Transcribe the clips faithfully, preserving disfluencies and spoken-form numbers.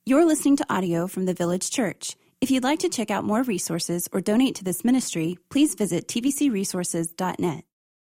You're listening to audio from the Village Church. If you'd like to check out more resources or donate to this ministry, please visit t v c resources dot net.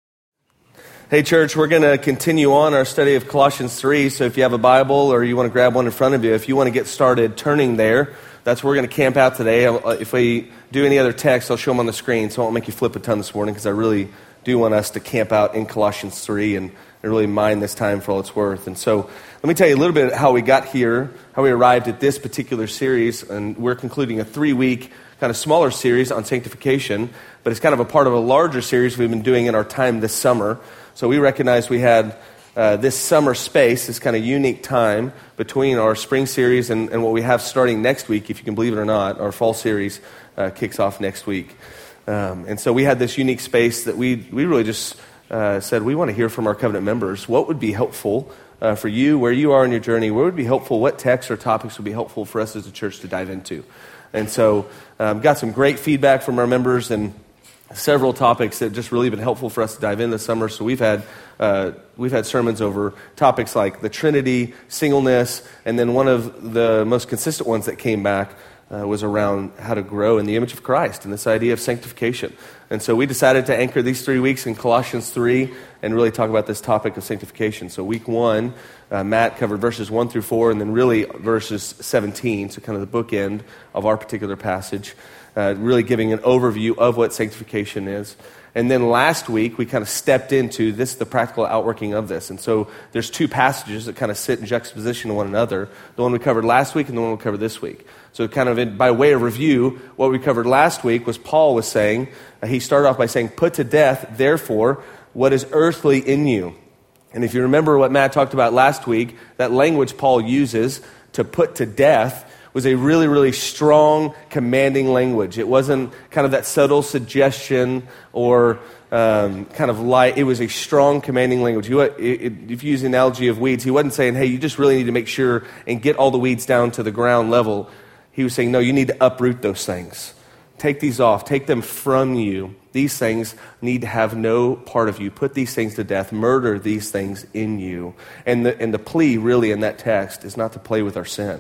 Hey church, we're going to continue on our study of Colossians three, so if you have a Bible or you want to grab one in front of you, if you want to get started turning there, that's where we're going to camp out today. If we do any other text, I'll show them on the screen, so I won't make you flip a ton this morning, because I really do want us to camp out in Colossians three and, and really mine this time for all it's worth. And so let me tell you a little bit how we got here, how we arrived at this particular series, and we're concluding a three-week kind of smaller series on sanctification, but it's kind of a part of a larger series we've been doing in our time this summer. So we recognized we had uh, this summer space, this kind of unique time between our spring series and, and what we have starting next week, if you can believe it or not. Our fall series uh, kicks off next week. Um, and so we had this unique space that we, we really just uh, said, we want to hear from our covenant members. What would be helpful Uh, for you, where you are in your journey? What would be helpful? What texts or topics would be helpful for us as a church to dive into? And so um, got some great feedback from our members and several topics that just really been helpful for us to dive in this summer. So we've had uh, we've had sermons over topics like the Trinity, singleness, and then one of the most consistent ones that came back uh, was around how to grow in the image of Christ and this idea of sanctification. And so we decided to anchor these three weeks in Colossians three and really talk about this topic of sanctification. So week one, uh, Matt covered verses one through four, and then really verses seventeen, so kind of the bookend of our particular passage, uh, really giving an overview of what sanctification is. And then last week, we kind of stepped into this, the practical outworking of this. And so there's two passages that kind of sit in juxtaposition to one another, the one we covered last week and the one we covered this week. So kind of in, by way of review, what we covered last week was Paul was saying, uh, he started off by saying, put to death, therefore, what is earthly in you. And if you remember what Matt talked about last week, that language Paul uses to put to death was a really, really strong, commanding language. It wasn't kind of that subtle suggestion or um, kind of light. It was a strong, commanding language. He, it, it, if you use the analogy of weeds, he wasn't saying, hey, you just really need to make sure and get all the weeds down to the ground level. He was saying, no, you need to uproot those things. Take these off. Take them from you. These things need to have no part of you. Put these things to death. Murder these things in you. And the, and the plea really in that text is not to play with our sin.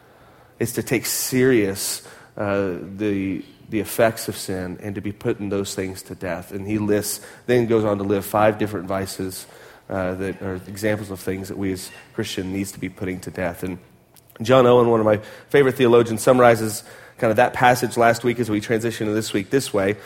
It's to take serious uh, the the effects of sin and to be putting those things to death. And he lists, then goes on to live five different vices uh, that are examples of things that we as Christians needs to be putting to death. And John Owen, one of my favorite theologians, summarizes kind of that passage last week as we transition to this week this way.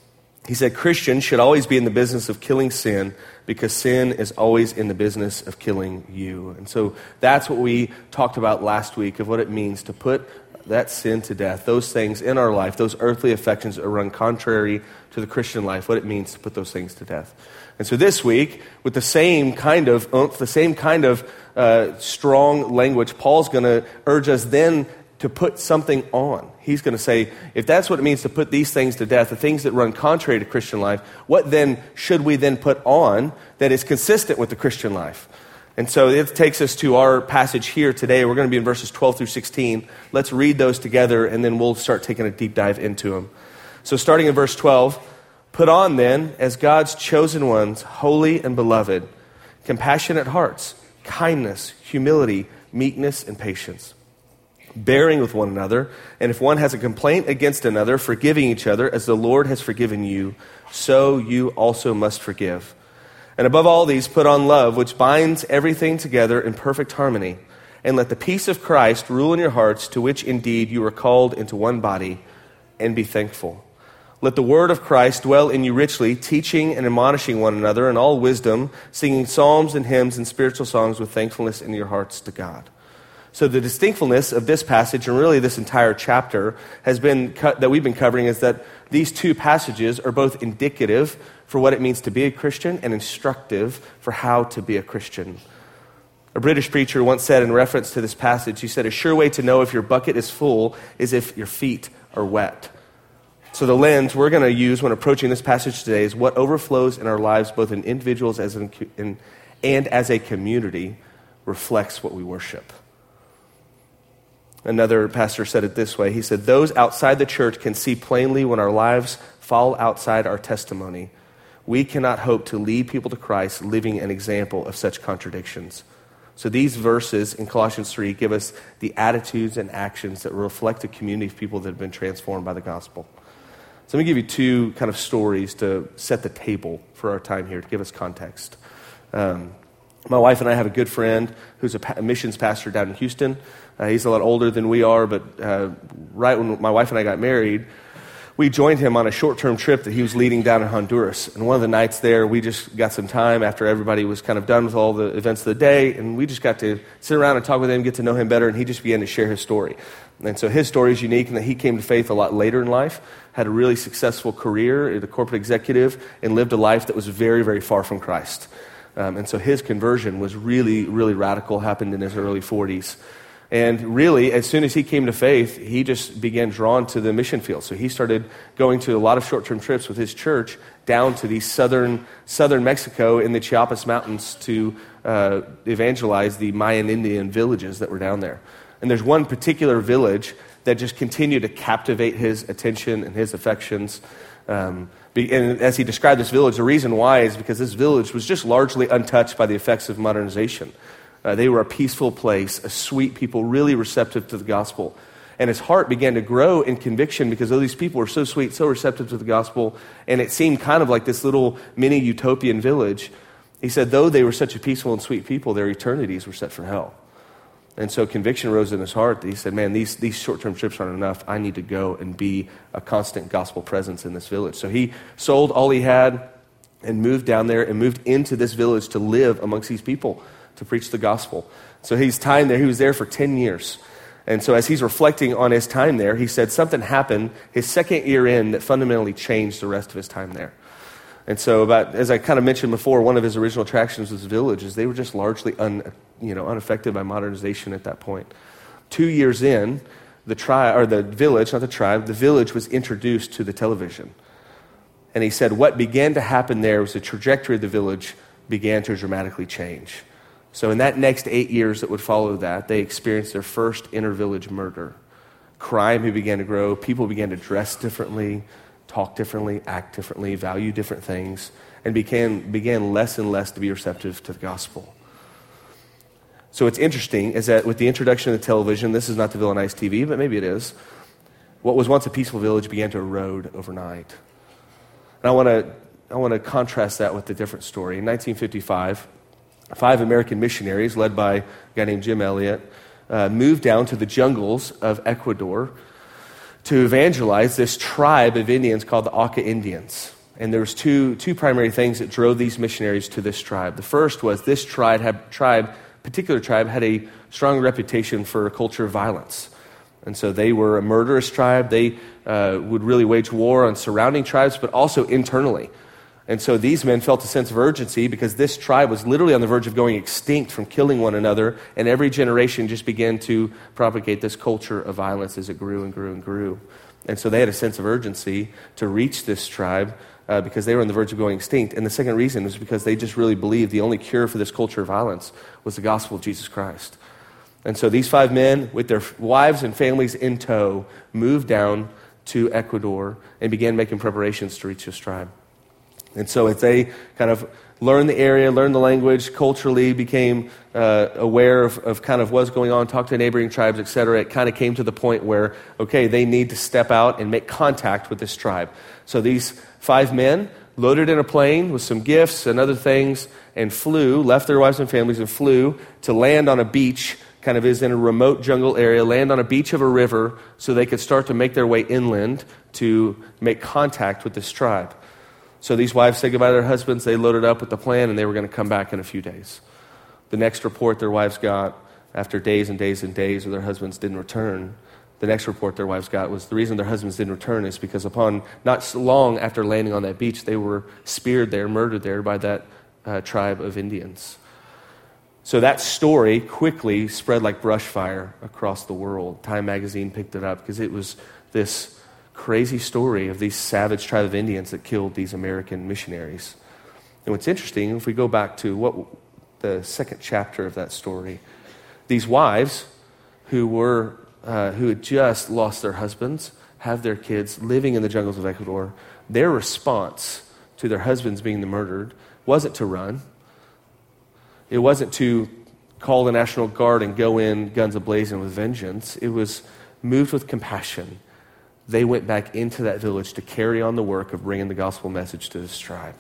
He said, Christians should always be in the business of killing sin because sin is always in the business of killing you. And so that's what we talked about last week of what it means to put that sin to death, those things in our life, those earthly affections that run contrary to the Christian life, what it means to put those things to death. And so this week, with the same kind of oomph, the same kind of uh, strong language, Paul's going to urge us then to put something on. He's going to say, if that's what it means to put these things to death, the things that run contrary to Christian life, what then should we then put on that is consistent with the Christian life? And so it takes us to our passage here today. We're going to be in verses twelve through sixteen. Let's read those together, and then we'll start taking a deep dive into them. So starting in verse twelve, put on then, as God's chosen ones, holy and beloved, compassionate hearts, kindness, humility, meekness, and patience, bearing with one another, and if one has a complaint against another, forgiving each other, as the Lord has forgiven you, so you also must forgive. And above all these, put on love, which binds everything together in perfect harmony. And let the peace of Christ rule in your hearts, to which indeed you are called into one body, and be thankful. Let the word of Christ dwell in you richly, teaching and admonishing one another in all wisdom, singing psalms and hymns and spiritual songs with thankfulness in your hearts to God. So the distinctfulness of this passage, and really this entire chapter, has been cut, that we've been covering, is that these two passages are both indicative for what it means to be a Christian and instructive for how to be a Christian. A British preacher once said in reference to this passage, he said, a sure way to know if your bucket is full is if your feet are wet. So the lens we're going to use when approaching this passage today is what overflows in our lives, both in individuals as in, in, and as a community, reflects what we worship. Another pastor said it this way. He said, those outside the church can see plainly when our lives fall outside our testimony. We cannot hope to lead people to Christ living an example of such contradictions. So these verses in Colossians three give us the attitudes and actions that reflect a community of people that have been transformed by the gospel. So let me give you two kind of stories to set the table for our time here, to give us context. Um, my wife and I have a good friend who's a, pa- a missions pastor down in Houston. Uh, he's a lot older than we are, but uh, right when my wife and I got married, we joined him on a short-term trip that he was leading down in Honduras. And one of the nights there, we just got some time after everybody was kind of done with all the events of the day, and we just got to sit around and talk with him, get to know him better, and he just began to share his story. And so his story is unique in that he came to faith a lot later in life, had a really successful career as a corporate executive, and lived a life that was very, very far from Christ. Um, and so his conversion was really, really radical, happened in his early forties. And really, as soon as he came to faith, he just began drawn to the mission field. So he started going to a lot of short-term trips with his church down to the southern southern Mexico in the Chiapas Mountains to uh, evangelize the Mayan Indian villages that were down there. And there's one particular village that just continued to captivate his attention and his affections. Um, and as he described this village, the reason why is because this village was just largely untouched by the effects of modernization. Uh, they were a peaceful place, a sweet people, really receptive to the gospel. And his heart began to grow in conviction because all these people were so sweet, so receptive to the gospel, and it seemed kind of like this little mini utopian village. He said, though they were such a peaceful and sweet people, their eternities were set for hell. And so conviction rose in his heart. He said, man, these, these short-term trips aren't enough. I need to go and be a constant gospel presence in this village. So he sold all he had and moved down there and moved into this village to live amongst these people, to preach the gospel. So his time there, he was there for ten years. And so as he's reflecting on his time there, he said something happened his second year in that fundamentally changed the rest of his time there. And so about, as I kind of mentioned before, one of his original attractions was villages. They were just largely un, you know, unaffected by modernization at that point. Two years in, the tribe, or the village, not the tribe, the village was introduced to the television. And he said what began to happen there was the trajectory of the village began to dramatically change. So in that next eight years that would follow that, they experienced their first inter-village murder. Crime began to grow. People began to dress differently, talk differently, act differently, value different things, and began, began less and less to be receptive to the gospel. So what's interesting is that with the introduction of the television, this is not to villainize T V, but maybe it is, what was once a peaceful village began to erode overnight. And I want to I want to contrast that with a different story. In nineteen fifty-five, five American missionaries, led by a guy named Jim Elliot, uh, moved down to the jungles of Ecuador to evangelize this tribe of Indians called the Auca Indians. And there was two, two primary things that drove these missionaries to this tribe. The first was this tribe, had, tribe, particular tribe had a strong reputation for a culture of violence. And so they were a murderous tribe. They uh, would really wage war on surrounding tribes, but also internally. And so these men felt a sense of urgency because this tribe was literally on the verge of going extinct from killing one another, and every generation just began to propagate this culture of violence as it grew and grew and grew. And so they had a sense of urgency to reach this tribe uh, because they were on the verge of going extinct. And the second reason was because they just really believed the only cure for this culture of violence was the gospel of Jesus Christ. And so these five men, with their wives and families in tow, moved down to Ecuador and began making preparations to reach this tribe. And so as they kind of learned the area, learned the language, culturally became uh, aware of, of kind of what's going on, talked to neighboring tribes, et cetera, it kind of came to the point where, okay, they need to step out and make contact with this tribe. So these five men loaded in a plane with some gifts and other things and flew, left their wives and families and flew to land on a beach, kind of is in a remote jungle area, land on a beach of a river so they could start to make their way inland to make contact with this tribe. So these wives said goodbye to their husbands. They loaded up with the plan, and they were going to come back in a few days. The next report their wives got, after days and days and days where their husbands didn't return, the next report their wives got was the reason their husbands didn't return is because upon not so long after landing on that beach, they were speared there, murdered there by that uh, tribe of Indians. So that story quickly spread like brush fire across the world. Time magazine picked it up because it was this crazy story of these savage tribe of Indians that killed these American missionaries. And what's interesting, if we go back to what the second chapter of that story, these wives who were uh, who had just lost their husbands, have their kids living in the jungles of Ecuador, their response to their husbands being murdered wasn't to run. It wasn't to call the National Guard and go in guns a-blazing with vengeance. It was moved with compassion. They went back into that village to carry on the work of bringing the gospel message to this tribe.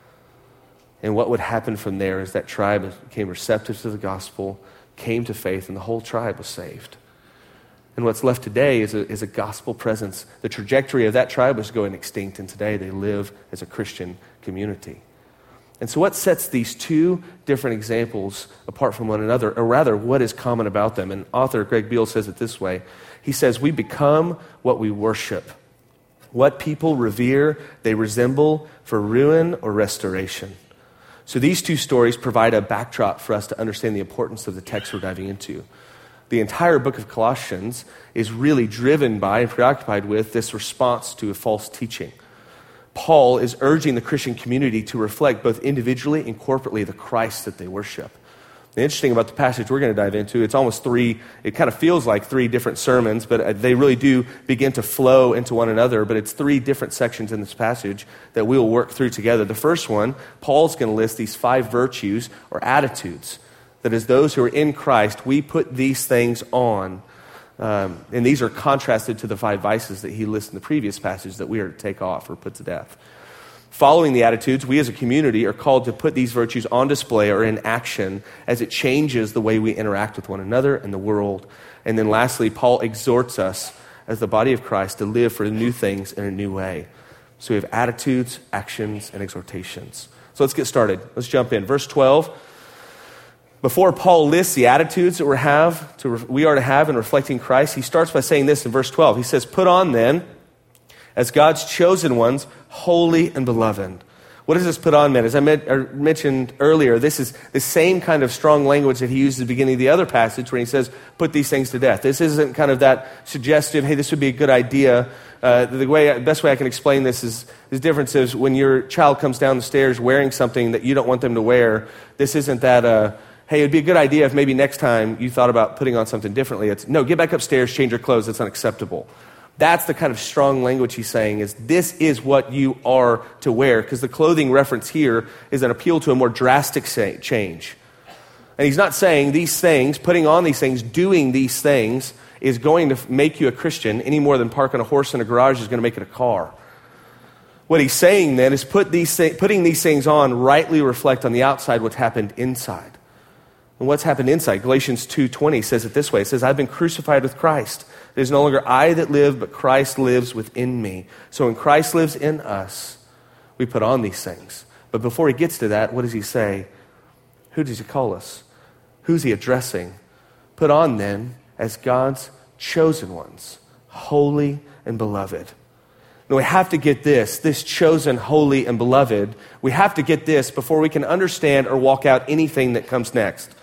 And what would happen from there is that tribe became receptive to the gospel, came to faith, and the whole tribe was saved. And what's left today is a, is a gospel presence. The trajectory of that tribe was going extinct, and today they live as a Christian community. And so what sets these two different examples apart from one another, or rather, what is common about them? And author Greg Beale says it this way. He says, we become what we worship. What people revere, they resemble for ruin or restoration. So these two stories provide a backdrop for us to understand the importance of the text we're diving into. The entire book of Colossians is really driven by and preoccupied with this response to a false teaching. Paul is urging the Christian community to reflect both individually and corporately the Christ that they worship. The interesting about the passage we're going to dive into, it's almost three, it kind of feels like three different sermons, but they really do begin to flow into one another, but it's three different sections in this passage that we'll work through together. The first one, Paul's going to list these five virtues or attitudes, that as those who are in Christ, we put these things on. Um, and these are contrasted to the five vices that he lists in the previous passage that we are to take off or put to death. Following the attitudes, we as a community are called to put these virtues on display or in action as it changes the way we interact with one another and the world. And then lastly, Paul exhorts us as the body of Christ to live for new things in a new way. So we have attitudes, actions, and exhortations. So let's get started. Let's jump in. Verse twelve. Before Paul lists the attitudes that we have to, we are to have in reflecting Christ, he starts by saying this in verse twelve. He says, put on then, as God's chosen ones, holy and beloved. What does this put on mean? As I mentioned earlier, this is the same kind of strong language that he used at the beginning of the other passage when he says, put these things to death. This isn't kind of that suggestive, hey, this would be a good idea. Uh, the way, best way I can explain this is, is difference is when your child comes down the stairs wearing something that you don't want them to wear, this isn't that, uh, hey, it'd be a good idea if maybe next time you thought about putting on something differently. It's, no, get back upstairs, change your clothes, that's unacceptable. That's the kind of strong language he's saying is this is what you are to wear, because the clothing reference here is an appeal to a more drastic change. And he's not saying these things, putting on these things, doing these things is going to make you a Christian any more than parking a horse in a garage is going to make it a car. What he's saying then is put these th- putting these things on rightly reflect on the outside what's happened inside. And what's happened inside? Galatians two twenty says it this way. It says, I've been crucified with Christ. It is no longer I that live, but Christ lives within me. So when Christ lives in us, we put on these things. But before he gets to that, what does he say? Who does he call us? Who's he addressing? Put on then as God's chosen ones, holy and beloved. Now we have to get this, this chosen, holy, and beloved. We have to get this before we can understand or walk out anything that comes next.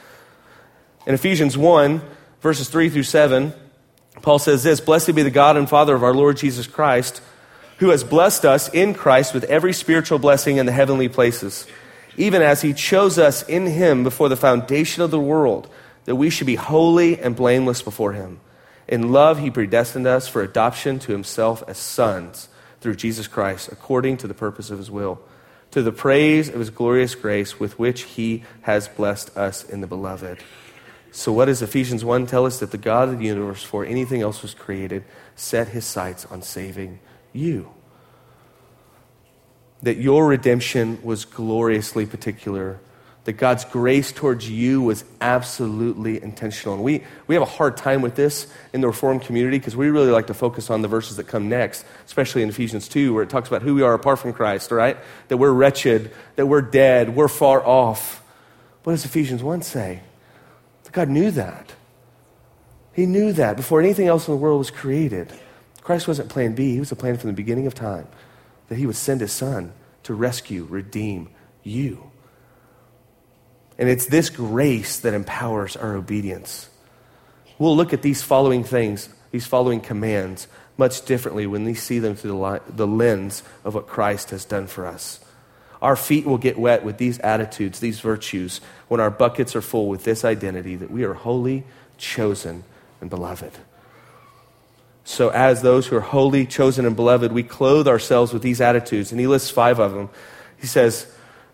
In Ephesians one, verses three through seven, Paul says this, blessed be the God and Father of our Lord Jesus Christ, who has blessed us in Christ with every spiritual blessing in the heavenly places, even as he chose us in him before the foundation of the world, that we should be holy and blameless before him. In love, he predestined us for adoption to himself as sons through Jesus Christ, according to the purpose of his will, to the praise of his glorious grace with which he has blessed us in the beloved. So what does Ephesians one tell us? That the God of the universe, before anything else was created, set his sights on saving you. That your redemption was gloriously particular. That God's grace towards you was absolutely intentional. And we, we have a hard time with this in the Reformed community because we really like to focus on the verses that come next, especially in Ephesians two, where it talks about who we are apart from Christ, right? That we're wretched, that we're dead, we're far off. What does Ephesians one say? God knew that. He knew that before anything else in the world was created. Christ wasn't plan B. He was the plan from the beginning of time, that he would send his son to rescue, redeem you. And it's this grace that empowers our obedience. We'll look at these following things, these following commands, much differently when we see them through the, li- the lens of what Christ has done for us. Our feet will get wet with these attitudes, these virtues, when our buckets are full with this identity that we are holy, chosen, and beloved. So as those who are holy, chosen, and beloved, we clothe ourselves with these attitudes. And he lists five of them. He says,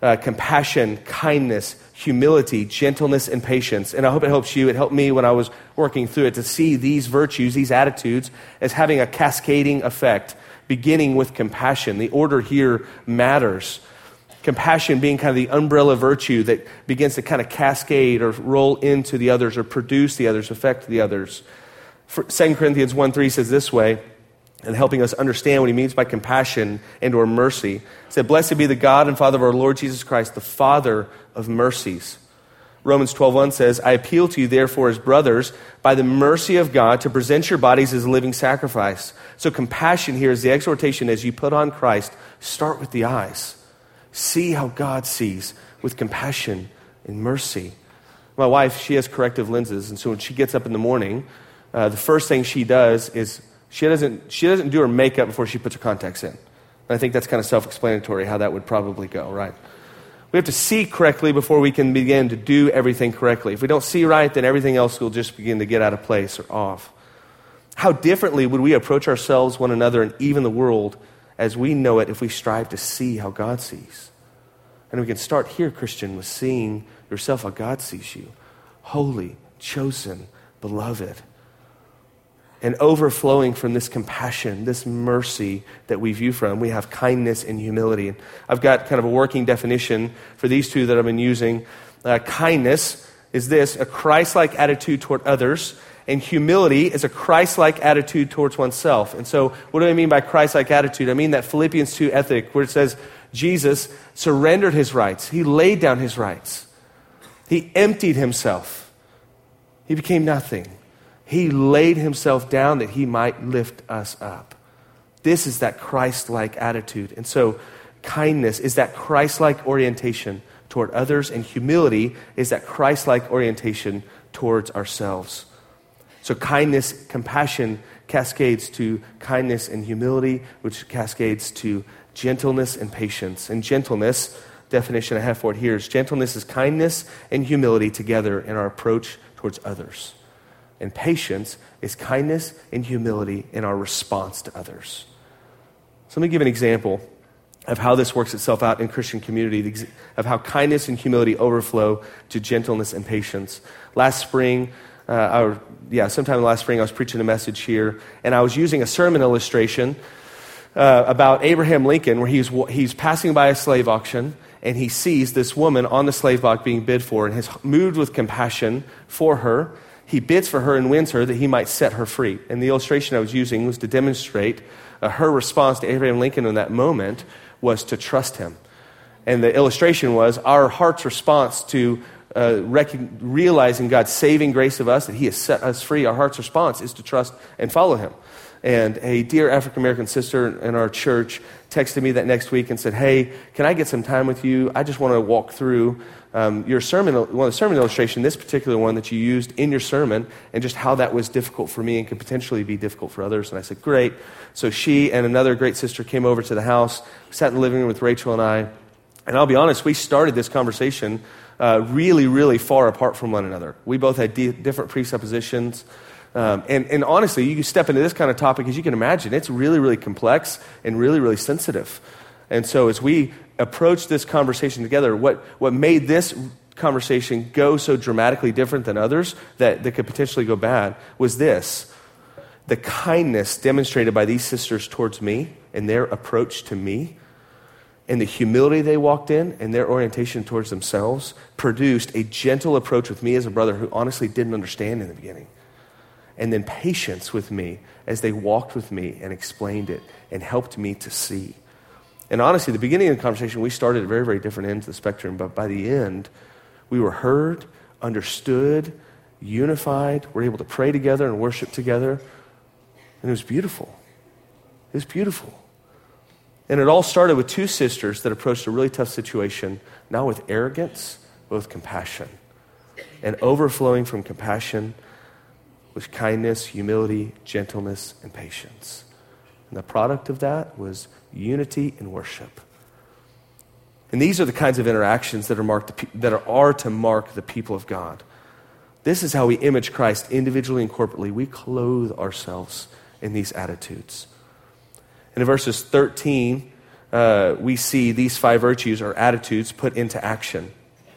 uh, compassion, kindness, humility, gentleness, and patience. And I hope it helps you. It helped me when I was working through it to see these virtues, these attitudes, as having a cascading effect, beginning with compassion. The order here matters. Compassion being kind of the umbrella virtue that begins to kind of cascade or roll into the others or produce the others, affect the others. For Second Corinthians one three says this way, and helping us understand what he means by compassion and or mercy. He said, blessed be the God and Father of our Lord Jesus Christ, the Father of mercies. Romans twelve one says, I appeal to you therefore as brothers, by the mercy of God, to present your bodies as a living sacrifice. So compassion here is the exhortation as you put on Christ, start with the eyes. See how God sees with compassion and mercy. My wife, she has corrective lenses, and so when she gets up in the morning, uh, the first thing she does is She doesn't, she doesn't do her makeup before she puts her contacts in. And I think that's kind of self-explanatory how that would probably go, right? We have to see correctly before we can begin to do everything correctly. If we don't see right, then everything else will just begin to get out of place or off. How differently would we approach ourselves, one another, and even the world as we know it if we strive to see how God sees? And we can start here, Christian, with seeing yourself how God sees you. Holy, chosen, beloved. And overflowing from this compassion, this mercy that we view from, we have kindness and humility. And I've got kind of a working definition for these two that I've been using. Uh, kindness is this, a Christ-like attitude toward others, and humility is a Christ-like attitude towards oneself. And so what do I mean by Christ-like attitude? I mean that Philippians two ethic where it says Jesus surrendered his rights. He laid down his rights. He emptied himself. He became nothing. He laid himself down that he might lift us up. This is that Christ-like attitude. And so kindness is that Christ-like orientation toward others, and humility is that Christ-like orientation towards ourselves. So kindness, compassion cascades to kindness and humility, which cascades to gentleness and patience. And gentleness, definition I have for it here, is gentleness is kindness and humility together in our approach towards others. And patience is kindness and humility in our response to others. So let me give an example of how this works itself out in Christian community, of how kindness and humility overflow to gentleness and patience. Last spring, uh, or yeah, sometime last spring, I was preaching a message here, and I was using a sermon illustration uh, about Abraham Lincoln, where he's he's passing by a slave auction, and he sees this woman on the slave block being bid for, and is moved with compassion for her. He bids for her and wins her that he might set her free. And the illustration I was using was to demonstrate uh, her response to Abraham Lincoln in that moment was to trust him. And the illustration was our heart's response to uh, rec- realizing God's saving grace of us, that he has set us free. Our heart's response is to trust and follow him. And a dear African-American sister in our church texted me that next week and said, hey, can I get some time with you? I just want to walk through um, your sermon, one of the sermon illustration, this particular one that you used in your sermon, and just how that was difficult for me and could potentially be difficult for others. And I said, great. So she and another great sister came over to the house, sat in the living room with Rachel and I. And I'll be honest, we started this conversation uh, really, really far apart from one another. We both had di- different presuppositions. Um, and, and honestly, you can step into this kind of topic, as you can imagine, it's really, really complex and really, really sensitive. And so as we approach this conversation together, what, what made this conversation go so dramatically different than others that, that could potentially go bad was this. The kindness demonstrated by these sisters towards me and their approach to me, and the humility they walked in and their orientation towards themselves produced a gentle approach with me as a brother who honestly didn't understand in the beginning. And then patience with me as they walked with me and explained it and helped me to see. And honestly, the beginning of the conversation, we started at very, very different ends of the spectrum, but by the end, we were heard, understood, unified, we're able to pray together and worship together, and it was beautiful. It was beautiful. And it all started with two sisters that approached a really tough situation, not with arrogance, but with compassion. And overflowing from compassion with kindness, humility, gentleness, and patience. And the product of that was unity and worship. And these are the kinds of interactions that are marked that are, are to mark the people of God. This is how we image Christ individually and corporately. We clothe ourselves in these attitudes. And in verses thirteen uh, we see these five virtues or attitudes put into action.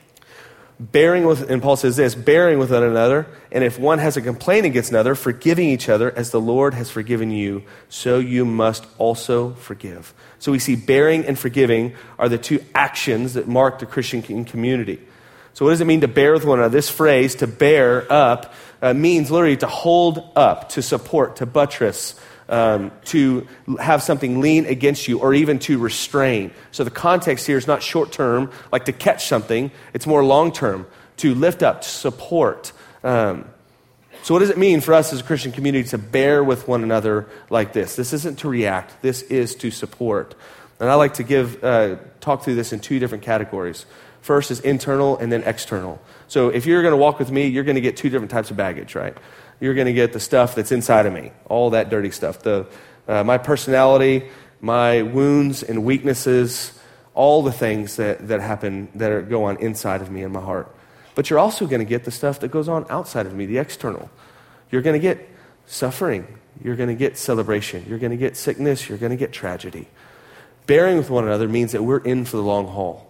Bearing with, and Paul says this, bearing with one another, and if one has a complaint against another, forgiving each other as the Lord has forgiven you, so you must also forgive. So we see bearing and forgiving are the two actions that mark the Christian community. So what does it mean to bear with one another? This phrase, to bear up, uh, means literally to hold up, to support, to buttress, Um, to have something lean against you, or even to restrain. So the context here is not short-term, like to catch something. It's more long-term, to lift up, to support. Um, so what does it mean for us as a Christian community to bear with one another like this? This isn't to react. This is to support. And I like to give uh, talk through this in two different categories. First is internal and then external. So if you're going to walk with me, you're going to get two different types of baggage, right? You're going to get the stuff that's inside of me, all that dirty stuff, the uh, my personality, my wounds and weaknesses, all the things that, that happen, that are, go on inside of me and my heart. But you're also going to get the stuff that goes on outside of me, the external. You're going to get suffering. You're going to get celebration. You're going to get sickness. You're going to get tragedy. Bearing with one another means that we're in for the long haul.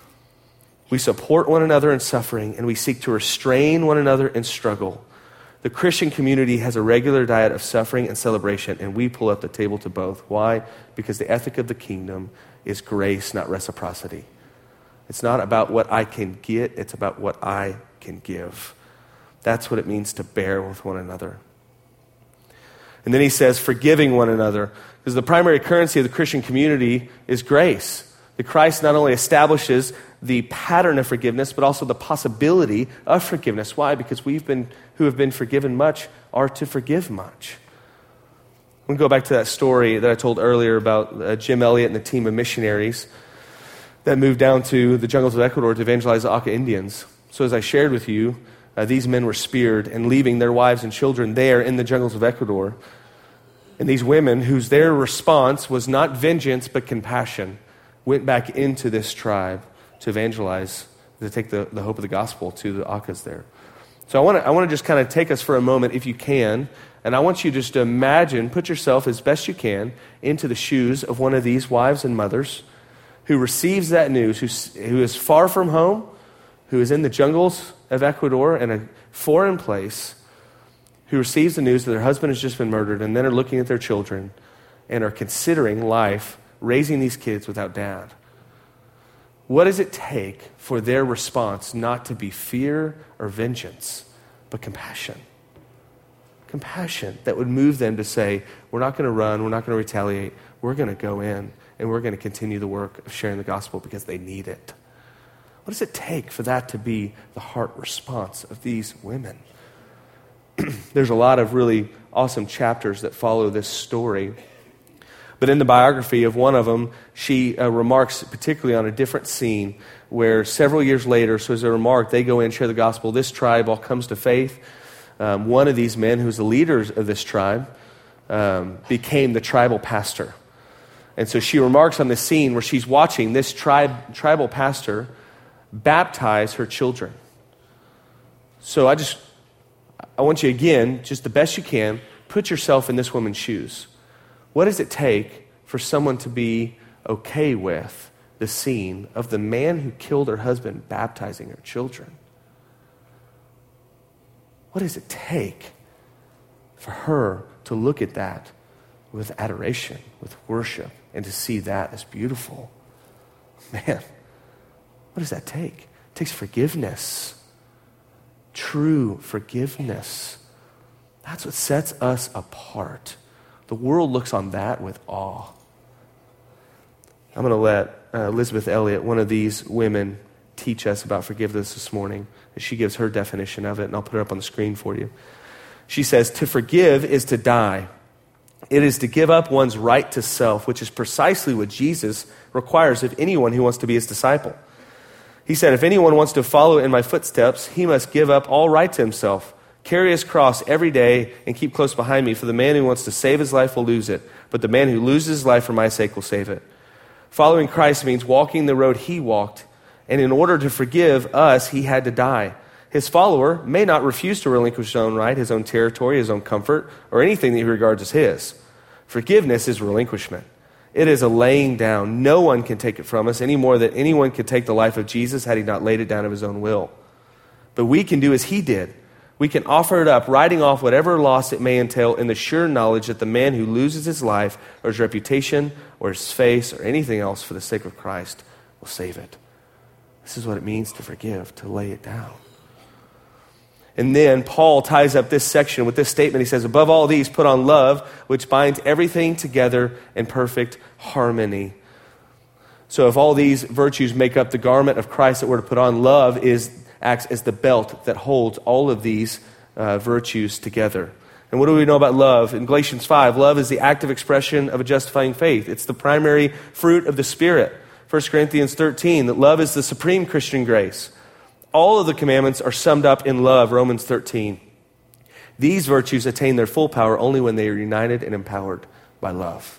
We support one another in suffering, and we seek to restrain one another in struggle. The Christian community has a regular diet of suffering and celebration, and we pull up the table to both. Why? Because the ethic of the kingdom is grace, not reciprocity. It's not about what I can get, it's about what I can give. That's what it means to bear with one another. And then he says, forgiving one another, because the primary currency of the Christian community is grace. The Christ not only establishes the pattern of forgiveness, but also the possibility of forgiveness. Why? Because we've been, who have been forgiven much, are to forgive much. I'm going to go back to that story that I told earlier about uh, Jim Elliot and the team of missionaries that moved down to the jungles of Ecuador to evangelize the Auca Indians. So as I shared with you, uh, these men were speared and leaving their wives and children there in the jungles of Ecuador. And these women, whose their response was not vengeance but compassion, went back into this tribe to evangelize, to take the, the hope of the gospel to the Aucas there. So I want to I want to just kind of take us for a moment, if you can, and I want you just to imagine, put yourself as best you can into the shoes of one of these wives and mothers who receives that news, who, who is far from home, who is in the jungles of Ecuador in a foreign place, who receives the news that their husband has just been murdered, and then are looking at their children and are considering life, raising these kids without dad. What does it take for their response not to be fear or vengeance, but compassion? Compassion that would move them to say, we're not going to run, we're not going to retaliate, we're going to go in and we're going to continue the work of sharing the gospel because they need it. What does it take for that to be the heart response of these women? There's a lot of really awesome chapters that follow this story. But in the biography of one of them, she uh, remarks particularly on a different scene where several years later, so as a remark, they go in and share the gospel. This tribe all comes to faith. Um, one of these men, who's the leader of this tribe, um, became the tribal pastor. And so she remarks on this scene where she's watching this tribe, tribal pastor baptize her children. So I just, I want you again, just the best you can, put yourself in this woman's shoes. What does it take for someone to be okay with the scene of the man who killed her husband baptizing her children? What does it take for her to look at that with adoration, with worship, and to see that as beautiful? Man, what does that take? It takes forgiveness. True forgiveness. That's what sets us apart. The world looks on that with awe. I'm going to let uh, Elizabeth Elliot, one of these women, teach us about forgiveness this morning. She gives her definition of it, and I'll put it up on the screen for you. She says, to forgive is to die. It is to give up one's right to self, which is precisely what Jesus requires of anyone who wants to be his disciple. He said, if anyone wants to follow in my footsteps, he must give up all right to himself, carry his cross every day, and keep close behind me. For the man who wants to save his life will lose it, but the man who loses his life for my sake will save it. Following Christ means walking the road he walked, and in order to forgive us, he had to die. His follower may not refuse to relinquish his own right, his own territory, his own comfort, or anything that he regards as his. Forgiveness is relinquishment. It is a laying down. No one can take it from us any more than anyone could take the life of Jesus had he not laid it down of his own will. But we can do as he did. We can offer it up, writing off whatever loss it may entail in the sure knowledge that the man who loses his life or his reputation or his face or anything else for the sake of Christ will save it. This is what it means to forgive, to lay it down. And then Paul ties up this section with this statement. He says, above all these, put on love, which binds everything together in perfect harmony. So if all these virtues make up the garment of Christ that we're to put on, love is acts as the belt that holds all of these uh, virtues together. And what do we know about love? In Galatians five, love is the active expression of a justifying faith. It's the primary fruit of the Spirit. First Corinthians thirteen, that love is the supreme Christian grace. All of the commandments are summed up in love, Romans thirteen. These virtues attain their full power only when they are united and empowered by love.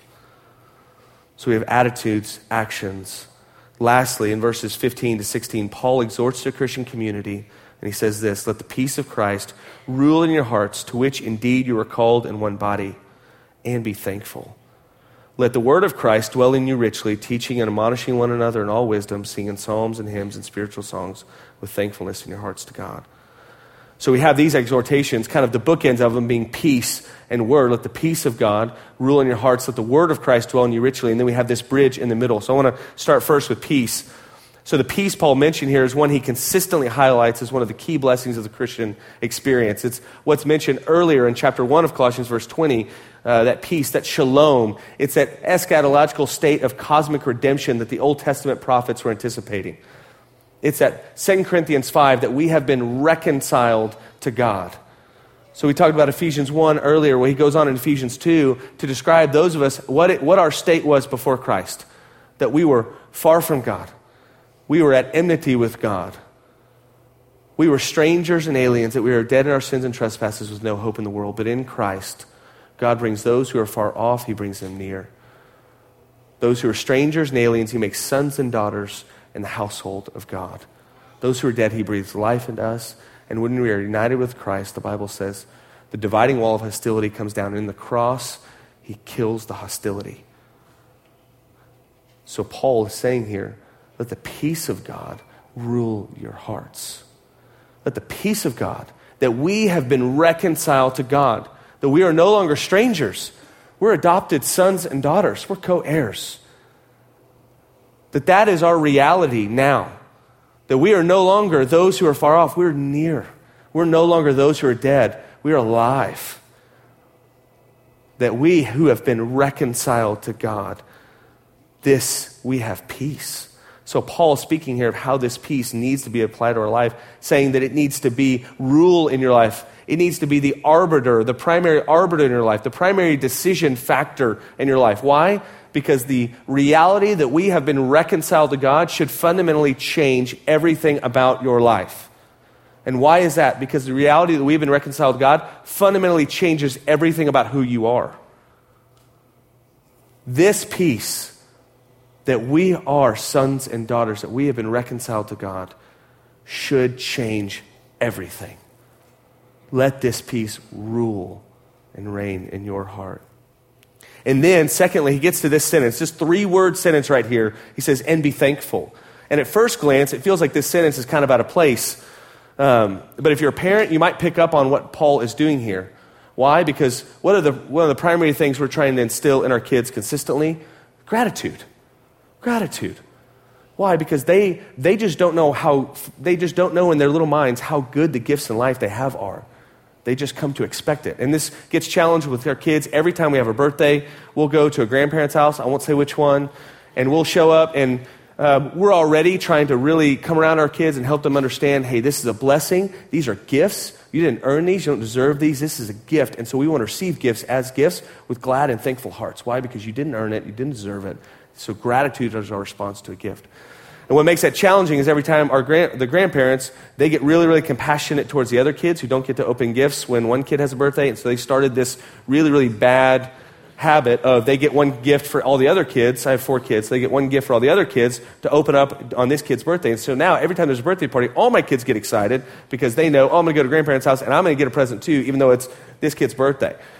So we have attitudes, actions. Lastly, in verses fifteen to sixteen, Paul exhorts the Christian community, and he says this, let the peace of Christ rule in your hearts, to which indeed you are called in one body, and be thankful. Let the word of Christ dwell in you richly, teaching and admonishing one another in all wisdom, singing psalms and hymns and spiritual songs with thankfulness in your hearts to God. So we have these exhortations, kind of the bookends of them being peace and word. Let the peace of God rule in your hearts. Let the word of Christ dwell in you richly. And then we have this bridge in the middle. So I want to start first with peace. So the peace Paul mentioned here is one he consistently highlights as one of the key blessings of the Christian experience. It's what's mentioned earlier in chapter one of Colossians, verse twenty, uh, that peace, that shalom. It's that eschatological state of cosmic redemption that the Old Testament prophets were anticipating. It's at Second Corinthians five that we have been reconciled to God. So we talked about Ephesians one earlier, where he goes on in Ephesians two to describe those of us, what, it, what our state was before Christ. That we were far from God. We were at enmity with God. We were strangers and aliens, that we were dead in our sins and trespasses with no hope in the world. But in Christ, God brings those who are far off, he brings them near. Those who are strangers and aliens, he makes sons and daughters in the household of God. Those who are dead, he breathes life into us. And when we are united with Christ, the Bible says, the dividing wall of hostility comes down. And in the cross, he kills the hostility. So Paul is saying here, let the peace of God rule your hearts. Let the peace of God, that we have been reconciled to God, that we are no longer strangers. We're adopted sons and daughters. We're co-heirs. That that is our reality now. That we are no longer those who are far off. We're near. We're no longer those who are dead. We are alive. That we who have been reconciled to God, this, we have peace. So Paul is speaking here of how this peace needs to be applied to our life, saying that it needs to be rule in your life. It needs to be the arbiter, the primary arbiter in your life, the primary decision factor in your life. Why? Because the reality that we have been reconciled to God should fundamentally change everything about your life. And why is that? Because the reality that we've been reconciled to God fundamentally changes everything about who you are. This peace, that we are sons and daughters, that we have been reconciled to God, should change everything. Let this peace rule and reign in your heart. And then, secondly, he gets to this sentence, this three-word sentence right here. He says, and be thankful. And at first glance, it feels like this sentence is kind of out of place. Um, but if you're a parent, you might pick up on what Paul is doing here. Why? Because what are the, one of the primary things we're trying to instill in our kids consistently? Gratitude. Gratitude. Why? Because they they just don't know how, they just don't know in their little minds how good the gifts in life they have are. They just come to expect it. And this gets challenged with our kids. Every time we have a birthday, we'll go to a grandparent's house. I won't say which one. And we'll show up, and um, we're already trying to really come around our kids and help them understand, hey, this is a blessing. These are gifts. You didn't earn these. You don't deserve these. This is a gift. And so we want to receive gifts as gifts with glad and thankful hearts. Why? Because you didn't earn it. You didn't deserve it. So gratitude is our response to a gift. And what makes that challenging is every time our grand, the grandparents, they get really, really compassionate towards the other kids who don't get to open gifts when one kid has a birthday. And so they started this really, really bad habit of they get one gift for all the other kids. I have four kids. So they get one gift for all the other kids to open up on this kid's birthday. And so now every time there's a birthday party, all my kids get excited because they know, oh, I'm going to go to grandparents' house and I'm going to get a present too, even though it's this kid's birthday.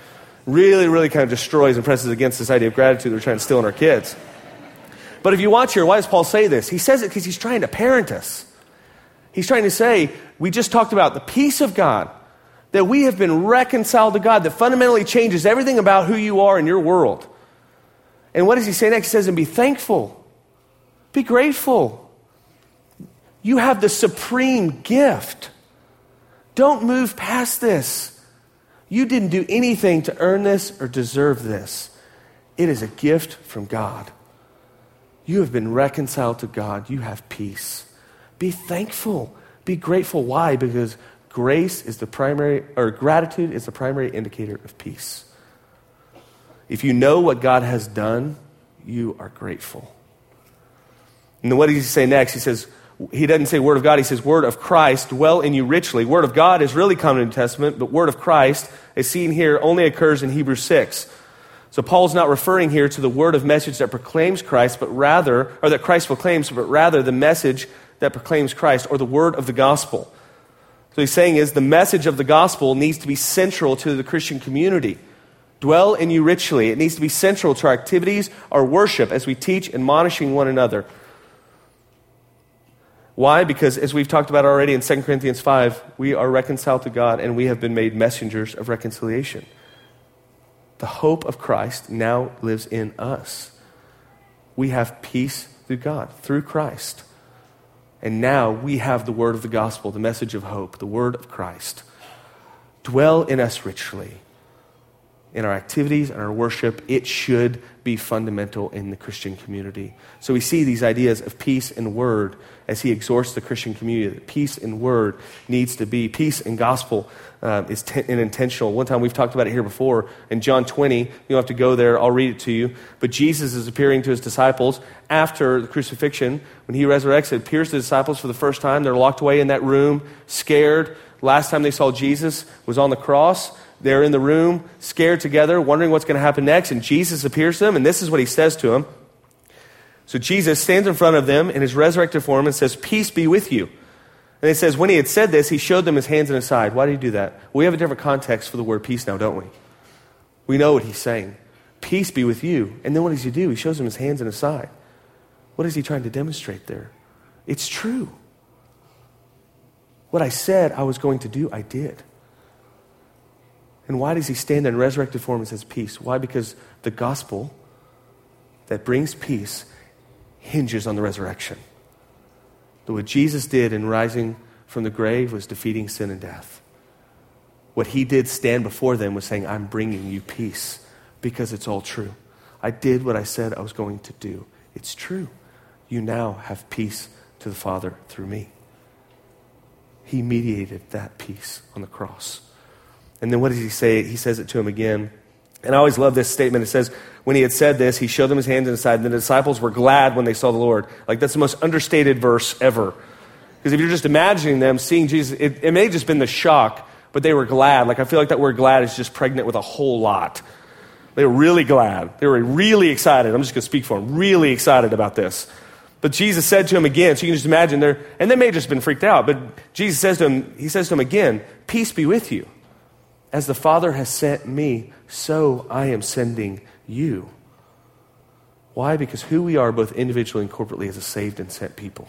Really, really kind of destroys and presses against this idea of gratitude that we're trying to instill in our kids. But if you watch here, why does Paul say this? He says it because he's trying to parent us. He's trying to say, we just talked about the peace of God, that we have been reconciled to God, that fundamentally changes everything about who you are in your world. And what does he say next? He says, and be thankful. Be grateful. You have the supreme gift. Don't move past this. You didn't do anything to earn this or deserve this. It is a gift from God. You have been reconciled to God. You have peace. Be thankful. Be grateful. Why? Because grace is the primary, or gratitude is the primary indicator of peace. If you know what God has done, you are grateful. And then what does he say next? He says, he doesn't say word of God, he says word of Christ, dwell in you richly. Word of God is really common in the New Testament, but word of Christ, as seen here, only occurs in Hebrews six. So Paul's not referring here to the word of message that proclaims Christ, but rather, or that Christ proclaims, but rather the message that proclaims Christ, or the word of the gospel. So he's saying is the message of the gospel needs to be central to the Christian community. Dwell in you richly. It needs to be central to our activities, our worship, as we teach, admonishing one another. Why? Because as we've talked about already in Second Corinthians five, we are reconciled to God and we have been made messengers of reconciliation. The hope of Christ now lives in us. We have peace through God, through Christ. And now we have the word of the gospel, the message of hope, the word of Christ. Dwell in us richly. In our activities and our worship, it should be fundamental in the Christian community. So we see these ideas of peace and word as he exhorts the Christian community. That peace and word needs to be. Peace and gospel uh, is t- and intentional. One time we've talked about it here before. In John twenty, you don't have to go there, I'll read it to you. But Jesus is appearing to his disciples after the crucifixion. When he resurrects, it appears to the disciples for the first time. They're locked away in that room, scared. Last time they saw Jesus was on the cross. They're in the room, scared together, wondering what's going to happen next. And Jesus appears to them, and this is what he says to them. So Jesus stands in front of them in his resurrected form and says, peace be with you. And it says, when he had said this, he showed them his hands and his side. Why did he do that? Well, we have a different context for the word peace now, don't we? We know what he's saying. Peace be with you. And then what does he do? He shows them his hands and his side. What is he trying to demonstrate there? It's true. What I said I was going to do, I did. And why does he stand there in resurrected form and says peace? Why? Because the gospel that brings peace hinges on the resurrection. That what Jesus did in rising from the grave was defeating sin and death. What he did stand before them was saying, I'm bringing you peace because it's all true. I did what I said I was going to do. It's true. You now have peace to the Father through me. He mediated that peace on the cross. And then what does he say? He says it to him again. And I always love this statement. It says, when he had said this, he showed them his hands and his side, and the disciples were glad when they saw the Lord. Like, that's the most understated verse ever. Because if you're just imagining them seeing Jesus, it, it may have just been the shock, but they were glad. Like, I feel like that word glad is just pregnant with a whole lot. They were really glad. They were really excited. I'm just going to speak for them. Really excited about this. But Jesus said to him again, so you can just imagine they're, and they may have just been freaked out, but Jesus says to him, he says to him again, peace be with you. As the Father has sent me, so I am sending you. Why? Because who we are both individually and corporately is a saved and sent people.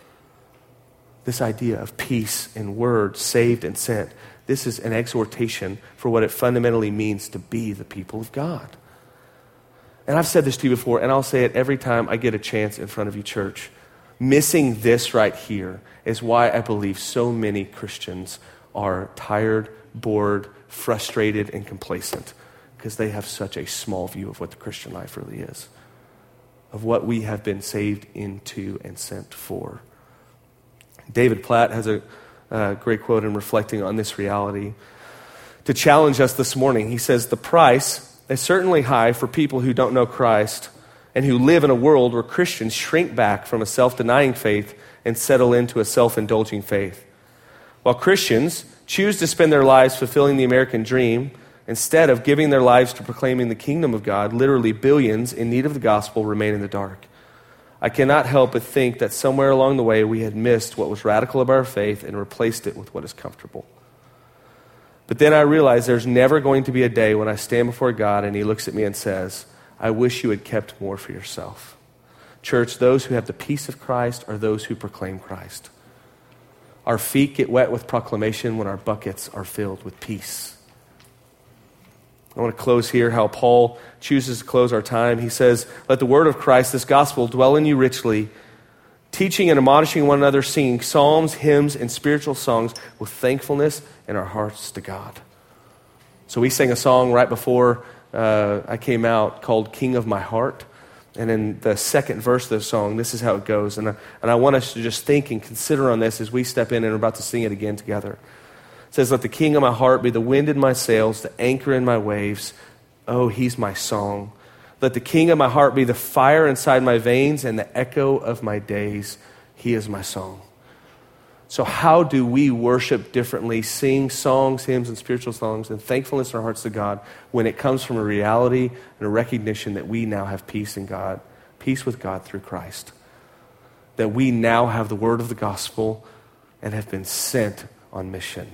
This idea of peace and word, saved and sent, this is an exhortation for what it fundamentally means to be the people of God. And I've said this to you before, and I'll say it every time I get a chance in front of you, church. Missing this right here is why I believe so many Christians are tired, bored, frustrated, and complacent, because they have such a small view of what the Christian life really is, of what we have been saved into and sent for. David Platt has a uh, great quote in reflecting on this reality to challenge us this morning. He says, the price is certainly high for people who don't know Christ and who live in a world where Christians shrink back from a self-denying faith and settle into a self-indulging faith. While Christians choose to spend their lives fulfilling the American dream instead of giving their lives to proclaiming the kingdom of God, literally billions in need of the gospel remain in the dark. I cannot help but think that somewhere along the way we had missed what was radical about our faith and replaced it with what is comfortable. But then I realized there's never going to be a day when I stand before God and he looks at me and says, I wish you had kept more for yourself. Church, those who have the peace of Christ are those who proclaim Christ. Our feet get wet with proclamation when our buckets are filled with peace. I want to close here how Paul chooses to close our time. He says, let the word of Christ, this gospel, dwell in you richly, teaching and admonishing one another, singing psalms, hymns, and spiritual songs with thankfulness in our hearts to God. So we sang a song right before uh, I came out called King of My Heart. And in the second verse of the song, this is how it goes. And I, and I want us to just think and consider on this as we step in and are about to sing it again together. It says, let the king of my heart be the wind in my sails, the anchor in my waves. Oh, he's my song. Let the king of my heart be the fire inside my veins and the echo of my days. He is my song. So how do we worship differently, sing songs, hymns, and spiritual songs, and thankfulness in our hearts to God when it comes from a reality and a recognition that we now have peace in God, peace with God through Christ, that we now have the word of the gospel and have been sent on mission.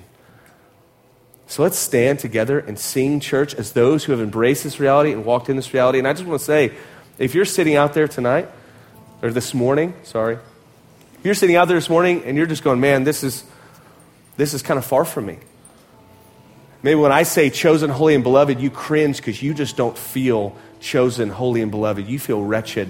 So let's stand together and sing, church, as those who have embraced this reality and walked in this reality. And I just want to say, if you're sitting out there tonight, or this morning, sorry, if you're sitting out there this morning and you're just going, man, this is this is kind of far from me. Maybe when I say chosen, holy, and beloved, you cringe because you just don't feel chosen, holy, and beloved. You feel wretched.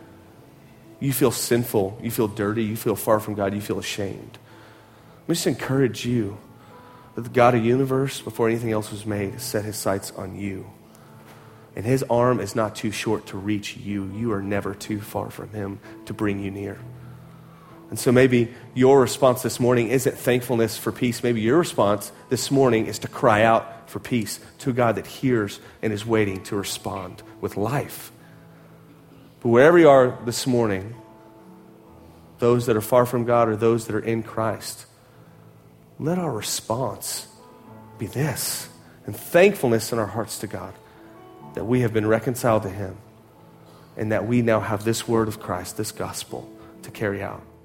You feel sinful. You feel dirty. You feel far from God. You feel ashamed. Let me just encourage you that the God of the universe, before anything else was made, has set his sights on you. And his arm is not too short to reach you. You are never too far from him to bring you near. And so maybe your response this morning isn't thankfulness for peace. Maybe your response this morning is to cry out for peace to a God that hears and is waiting to respond with life. But wherever you are this morning, those that are far from God or those that are in Christ, let our response be this, and thankfulness in our hearts to God, that we have been reconciled to him and that we now have this word of Christ, this gospel, to carry out.